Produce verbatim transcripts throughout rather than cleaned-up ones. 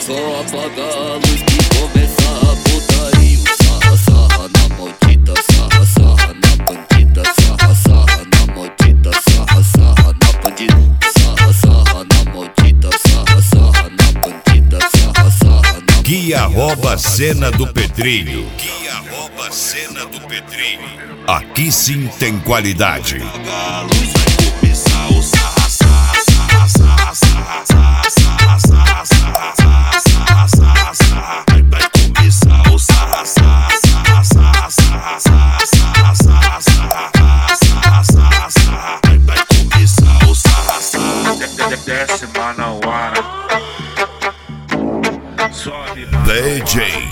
só apagar a luz que começa a putaria. Sarra, sarra na maldita, sarra, sarra na bandida, sarra, sarra na maldita, sarra, sarra na bandida, sarra, sarra na maldita, sarra, sarra na bandida, sarra, sarra na. Guia rouba a cena do Pedrinho. Guia rouba a cena do Pedrinho. Aqui sim tem qualidade. A luz vai começar o sarra, sarra, sarra, sarra, sarra, sarra, sarra, sarra, sarra, sarra, sarra, sarra. Vai começar o sarra, sarra, sarra, sarra, sarra, sarra, sarra, sarra, sarra, sarra, sarra. Vai começar o sarra, sarra. Desce Manauara, sobe D J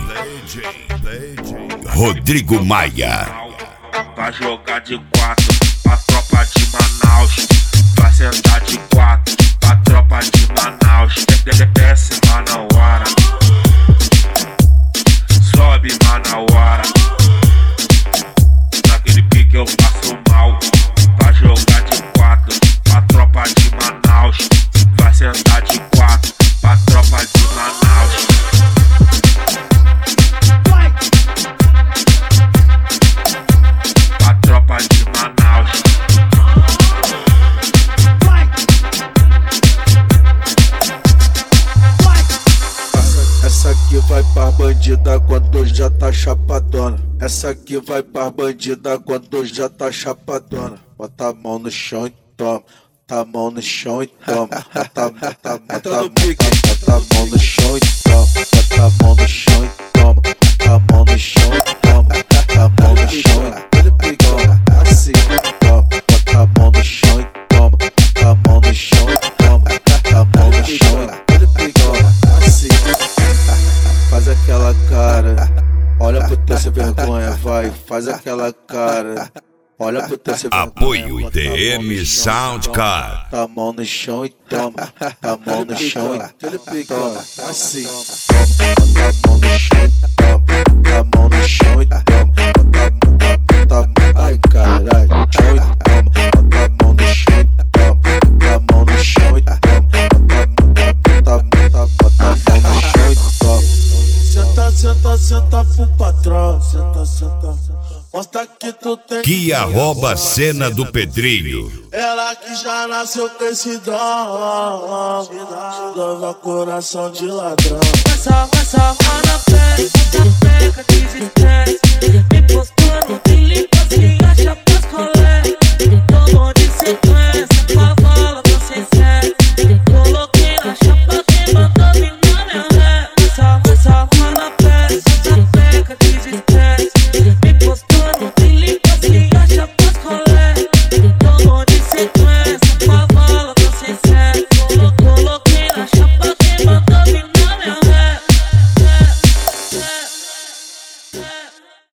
Rodrigo Maia. Vai jogar de quatro pra tropa de Manaus. Vai sentar de quatro pra tropa de Manaus. Desce Manauara, sobe Manauara. Naquele pique eu faço mal. Vai jogar de quatro pra tropa de Manaus. Vai sentar de quatro pra tropa de Manaus. Tropa de Manaus. Essa aqui vai pra bandida quando já tá chapadona. Essa aqui vai pra bandida quando já tá chapadona. Bota a mão no chão e toma. Bota a mão no chão e toma. Bota, bota, bota, bota, bota a mão no chão e toma. Bota a mão no chão e toma. Bota a mão no chão e toma. Bota a mão no chão e toma. Assim, toma. Bota a mão no chão e toma. Bota a mão no chão e toma. Bota a mão no chão e toma. Assim, faz aquela cara. Olha pro teu sem vergonha, vai. Faz aquela cara. Olha pro teu sem vergonha. Apoio D M Soundcard. Bota a mão no chão e toma. Bota a mão no chão e toma. Assim, bota a mão no chão e toma. Bota a mão no chão e toma. Bota a mão. Ai caralho, chão e toma. Bota a mão no chão e toma. Bota a mão no chão e toma. Bota a mão, bota a mão no chão e toma. Senta, senta, senta pro patrão. Senta, senta. Mostra que tu tem. Guia rouba a cena do Pedrinho. Ela que já nasceu com esse dom. Leva coração de ladrão. Passa, passa, na pele, bota peca, desestresse. Me postou no feeling, você acha pras colegas.